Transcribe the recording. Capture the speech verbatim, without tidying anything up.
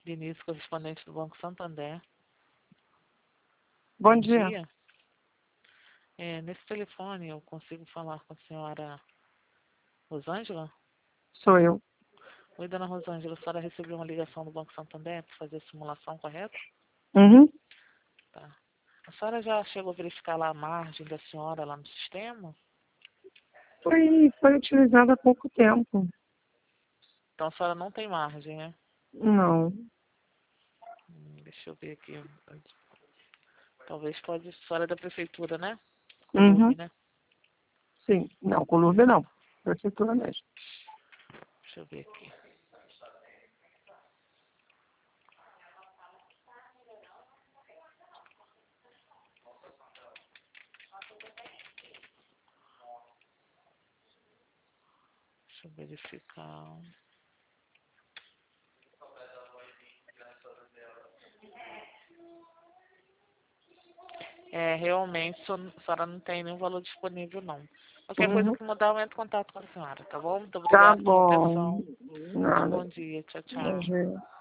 Denise, correspondente do Banco Santander. Bom Bom dia. dia. É, nesse telefone eu consigo falar com a senhora Rosângela? Sou eu. Oi, dona Rosângela, a senhora recebeu uma ligação do Banco Santander para fazer a simulação, correto? Uhum. Tá. A senhora já chegou a verificar lá a margem da senhora lá no sistema? Foi, foi utilizado há pouco tempo. Então a senhora não tem margem, né? Não. Hum, deixa eu ver aqui. Talvez pode, a senhora é da prefeitura, né? Uhum. Clube, né? Sim. Não, Colômbia não. Prefeitura mesmo. Deixa eu ver aqui. Deixa eu verificar. É, realmente, só- a senhora não tem nenhum valor disponível, não. Qualquer coisa Uhum. que mudar, eu entro em contato com a senhora, tá bom? Muito Tá obrigada pela bom. atenção. Tenha um Nada. bom dia. Tchau, tchau. Imagina.